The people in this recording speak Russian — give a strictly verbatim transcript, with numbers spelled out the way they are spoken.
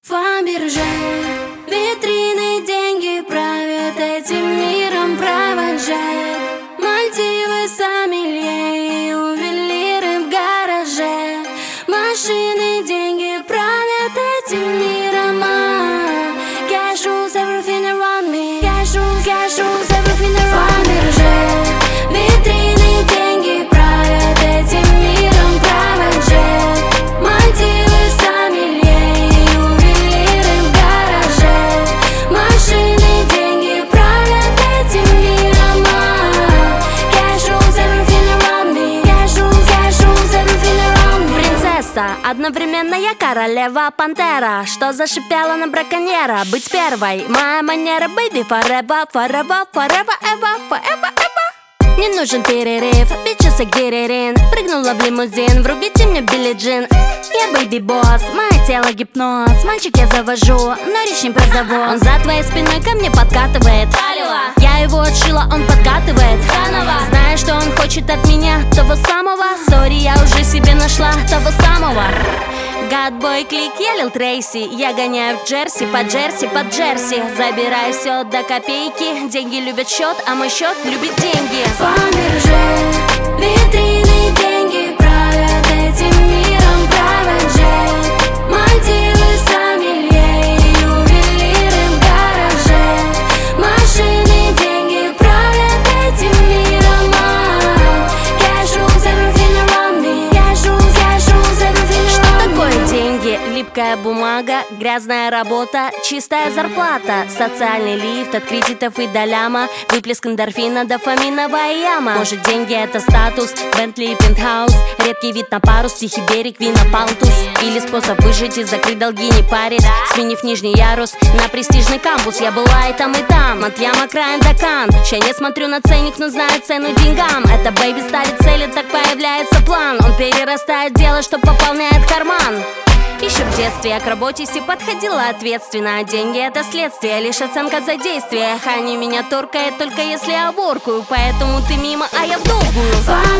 Фаберже, витрины, деньги правят этим миром, провожает Мальдивы, сомелье и ювелиры в гараже. Машины, деньги правят этим миром, а Cash rules everything around me. Cash rules, cash rules everything around me. Фаберже, витрины, деньги правят этим миром, провожает Мальдивы, сомелье и ювелиры в гараже. Машины, деньги правят этим миром, а Cash rules everything around me. Cash rules, cash rules everything around me. Принцесса, одновременно я королева пантера, что зашипела на браконьера. Быть первой, моя манера, baby, forever, forever, forever, ever, forever, ever. Не нужен перерыв, bitches, I get it in. Прыгнула в лимузин, врубите мне Билли Джин. Я бэйби-босс, мое тело гипноз. Мальчик я завожу, но речь не про завоз. Он за твоей спиной ко мне подкатывает. Я его отшила, он подкатывает заново. Зная, что он хочет от меня того самого. Сори, я уже себе нашла того самого. Гадбой клик, я Лил Трейси. Я гоняю в Джерси, по Джерси, под Джерси. Забираю все до копейки. Деньги любят счет, а мой счет любит деньги. Фаберже, витрины, деньги правят этим миром, провожает Мальдивы, сомелье и ювелиры в гараже. Машины, деньги правят этим миром, а Cash rules everything around me. Cash rules, cash rules everything around me. Такое деньги, липкая бумага, грязная работа, чистая зарплата, социальный лифт от кредитов и до ляма, выплеск эндорфина, дофаминовая яма. Может, деньги это статус, Бентли и пентхаус, редкий вид на парус, тихий берег, вина палтус. Или способ выжить и закрыть долги, не парить, сменив нижний ярус на престижный кампус. Я была и там, и там, от яма краем до кан. Ща не смотрю на ценник, но знаю цену деньгам. Это бэйби ставит цели, так появляется план. Он перерастает дело, что пополняет карман. Еще в детстве я к работе си подходила ответственно. А деньги это следствие, лишь оценка за действие. Они меня торкает только если я воркую. Поэтому ты мимо, а я в долгую.